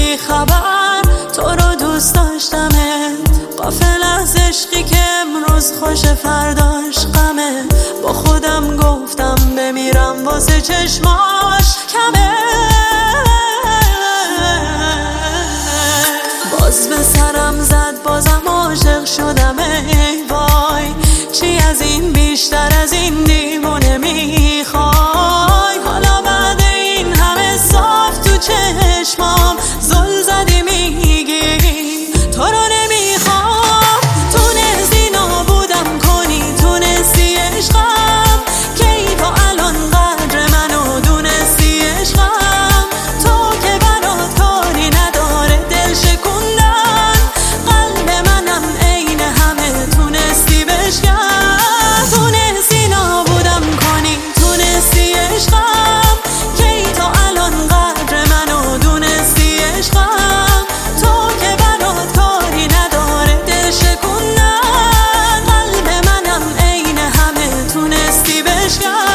بی خبر تو رو دوست داشتمه، غافل از عشقی که امروز خوش فرداش غمه. با خودم گفتم بمیرم واسه چشماش کمه. باز به سرم زد بازم عاشق شدم، ای وای چی از این بیشتر از این دیوونه میخوای؟ حالا بعد این همه صاف تو چشمام زل زدی میگی تو رو نمیخوام. تونستی نابودم کنی، تونستی عشقم کی تا الان قدر منو دونستی عشقم. تو که برات کاری نداره دل شکوندن، قلب منم عین همه تونستی بشکن. تونستی نابودم کنی، تونستی عشقم کی تا الان قدر منو دونستی عشقم. تو که برات کاری نداره دل شکوندن، قلب منم عین همه تونستی بشکن.